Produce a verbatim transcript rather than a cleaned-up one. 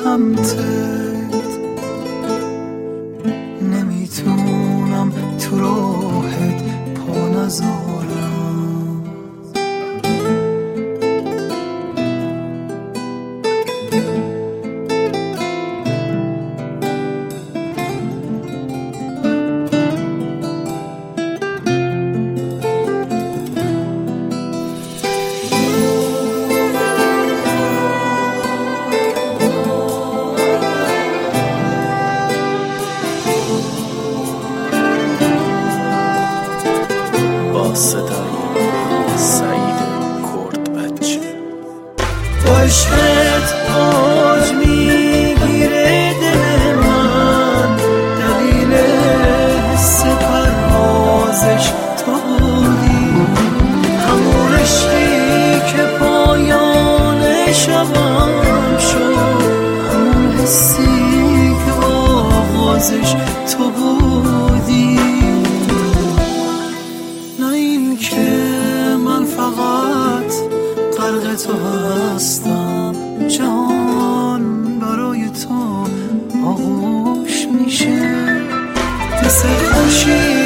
سمتت، نمیتونم تو راهت پا نذارم. صدای سعید کرد بچه. با عشقت آج میگیره دل من، دلیل حس پروازش تو بودی، همون عشقی که پایان شبم شد، همون حسی که آغازش تو بودی. من فقط غرق تو هستم، جهان برای تو آغوش میشه، مثل خورشید